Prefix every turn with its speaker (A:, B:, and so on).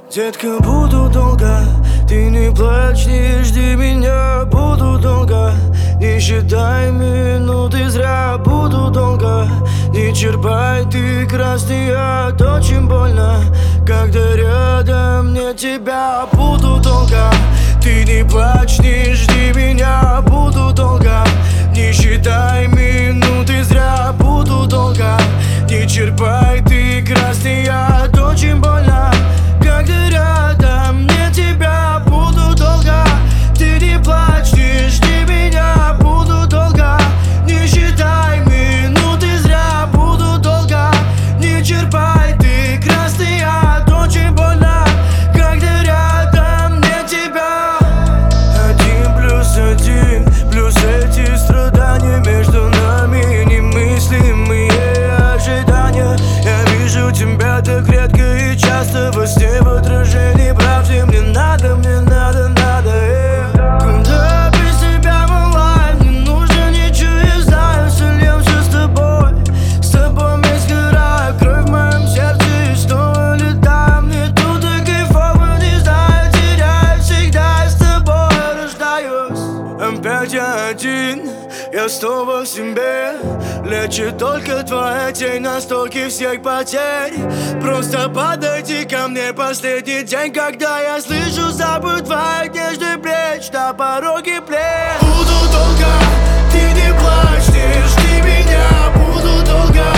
A: Детка, буду долго, ты не плачь, не жди меня. Буду долго, не считай минуты зря. Буду долго, не черпай ты красный яд. Очень больно, когда рядом нет тебя. Буду долго, ты не плачь, не жди меня. Буду долго, не считай минуты зря. Буду долго, не черпай ты красный яд. Очень больно, когда рядом нет тебя. Буду долго, ты не плачь, не жди меня. Буду долго, не считай минуты зря. Буду долго, не черпай ты красный яд. Очень больно, когда рядом нет тебя. 1+1 плюс эти страдания между нами немыслимые ожидания. Я вижу тебя так редко и часто во сне, в отражении правды. Мне надо, Куда без тебя онлайн, не нужно ничего, я знаю. Сольемся с тобой мы сгораем. Кровь в моем сердце и снова летаем. Мне тут и кайфово, не знаю, теряюсь. Всегда я с тобой рождаюсь. Опять я один, я снова в себе. Лечит только твоя тень на столке всех потерь. Просто подойди ко мне последний день, когда я слышу запах твоих нежных плеч на пороге плеч. Буду долго, ты не плачь, не жди меня. Буду долго,